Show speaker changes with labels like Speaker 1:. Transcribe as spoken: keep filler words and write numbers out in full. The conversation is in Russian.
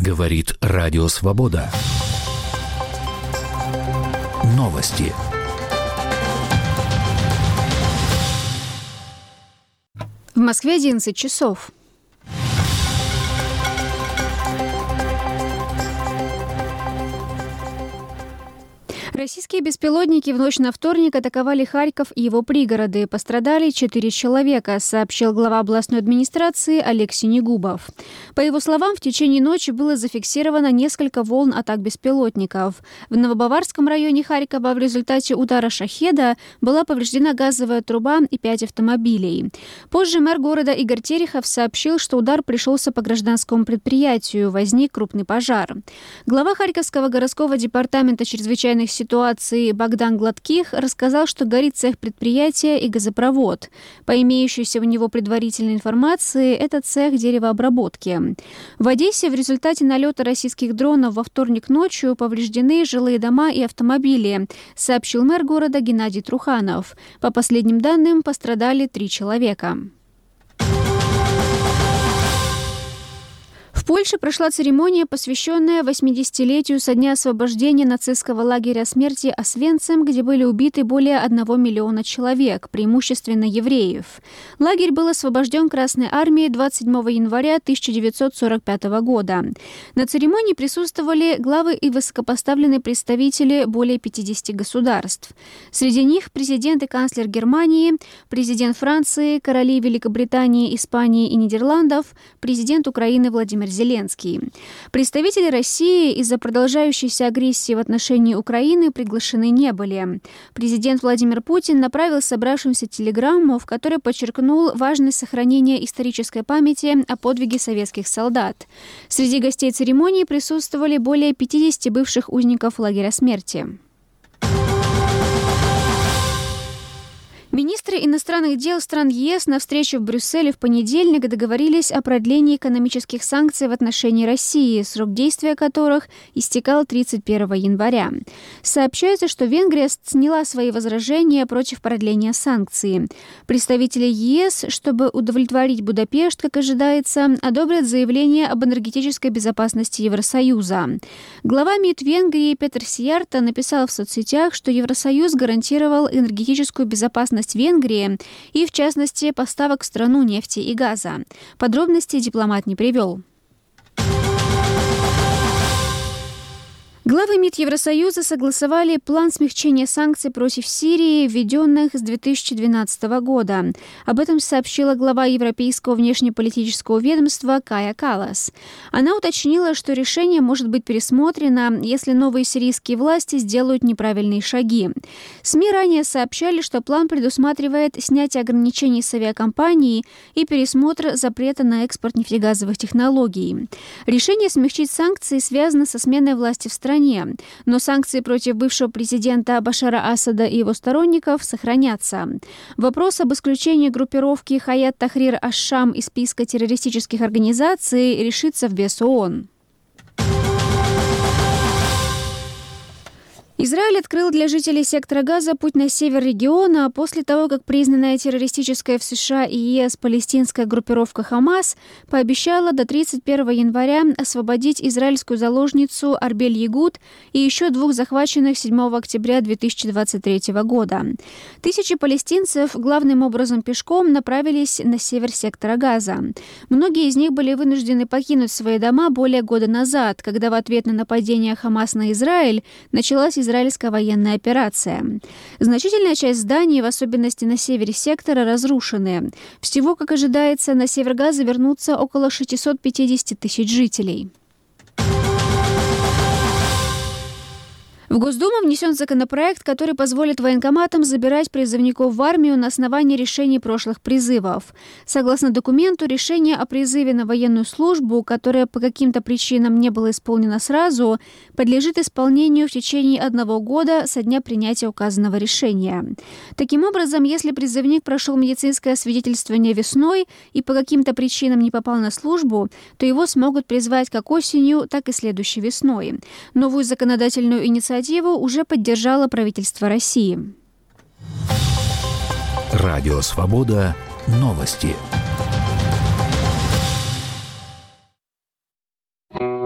Speaker 1: Говорит Радио Свобода. Новости.
Speaker 2: В Москве одиннадцать часов. Российские беспилотники в ночь на вторник атаковали Харьков и его пригороды. Пострадали четыре человека, сообщил глава областной администрации Олег Синегубов. По его словам, в течение ночи было зафиксировано несколько волн атак беспилотников. В Новобаварском районе Харькова в результате удара «Шахеда» была повреждена газовая труба и пять автомобилей. Позже мэр города Игорь Терехов сообщил, что удар пришелся по гражданскому предприятию, возник крупный пожар. Глава Харьковского городского департамента чрезвычайных ситуаций ситуации Богдан Гладких рассказал, что горит цех предприятия и газопровод. По имеющейся у него предварительной информации, это цех деревообработки. В Одессе в результате налета российских дронов во вторник ночью повреждены жилые дома и автомобили, сообщил мэр города Геннадий Труханов. По последним данным, пострадали три человека. В Польше прошла церемония, посвященная восьмидесятилетию со дня освобождения нацистского лагеря смерти Освенцим, где были убиты более одного миллиона человек, преимущественно евреев. Лагерь был освобожден Красной армией двадцать седьмого января тысяча девятьсот сорок пятого года. На церемонии присутствовали главы и высокопоставленные представители более пятидесяти государств. Среди них президент и канцлер Германии, президент Франции, короли Великобритании, Испании и Нидерландов, президент Украины Владимир Зеленский. Зеленский. Представители России из-за продолжающейся агрессии в отношении Украины приглашены не были. Президент Владимир Путин направил собравшимся телеграмму, в которой подчеркнул важность сохранения исторической памяти о подвиге советских солдат. Среди гостей церемонии присутствовали более пятидесяти бывших узников лагеря смерти. Министры иностранных дел стран ЕС на встрече в Брюсселе в понедельник договорились о продлении экономических санкций в отношении России, срок действия которых истекал тридцать первого января. Сообщается, что Венгрия сняла свои возражения против продления санкций. Представители ЕС, чтобы удовлетворить Будапешт, как ожидается, одобрят заявление об энергетической безопасности Евросоюза. Глава МИД Венгрии Петер Сиярто написал в соцсетях, что Евросоюз гарантировал энергетическую безопасность Венгрии и, в частности, поставок в страну нефти и газа. Подробности дипломат не привел. Главы МИД Евросоюза согласовали план смягчения санкций против Сирии, введенных с две тысячи двенадцатого года. Об этом сообщила глава Европейского внешнеполитического ведомства Кая Каллас. Она уточнила, что решение может быть пересмотрено, если новые сирийские власти сделают неправильные шаги. СМИ ранее сообщали, что план предусматривает снятие ограничений с авиакомпаний и пересмотр запрета на экспорт нефтегазовых технологий. Решение смягчить санкции связано со сменой власти в стране. Но санкции против бывшего президента Башара Асада и его сторонников сохранятся. Вопрос об исключении группировки Хаят Тахрир аш-Шам из списка террористических организаций решится в вес ООН. Израиль открыл для жителей сектора Газа путь на север региона после того, как признанная террористическая в США и ЕС палестинская группировка «Хамас» пообещала до тридцать первого января освободить израильскую заложницу Арбель Ягуд и еще двух захваченных седьмого октября две тысячи двадцать третьего года. Тысячи палестинцев главным образом пешком направились на север сектора Газа. Многие из них были вынуждены покинуть свои дома более года назад, когда в ответ на нападение «Хамас» на Израиль началась израильская военная операция. Значительная часть зданий, в особенности на севере сектора, разрушены. Всего, как ожидается, на север Газа вернутся около шестисот пятидесяти тысяч жителей. В Госдуму внесен законопроект, который позволит военкоматам забирать призывников в армию на основании решений прошлых призывов. Согласно документу, решение о призыве на военную службу, которое по каким-то причинам не было исполнено сразу, подлежит исполнению в течение одного года со дня принятия указанного решения. Таким образом, если призывник прошел медицинское освидетельствование весной и по каким-то причинам не попал на службу, то его смогут призвать как осенью, так и следующей весной. Новую законодательную инициативу уже поддержало правительство России.
Speaker 1: Радио Свобода. Новости.